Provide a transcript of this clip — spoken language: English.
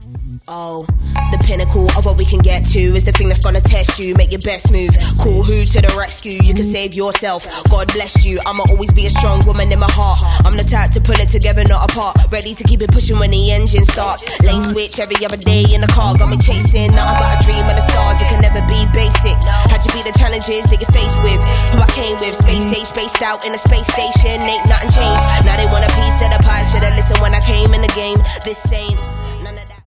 Oh, the pinnacle of what we can get to is the thing that's gonna test you. Make your best move. Call who to the rescue? You can save yourself. God bless you. I'ma always be a strong woman in my heart. I'm the type to pull it together, not apart. Ready to keep it pushing when the engine starts. Lane switch every other day in the car. Got me chasing nothing but a dream and the stars. It can never be basic. Had to beat the challenges that you're faced with. Who I came with, space age, spaced out in a space station. Ain't nothing changed. Now they want a piece of the pie. Should've listened when I came in the game. This ain't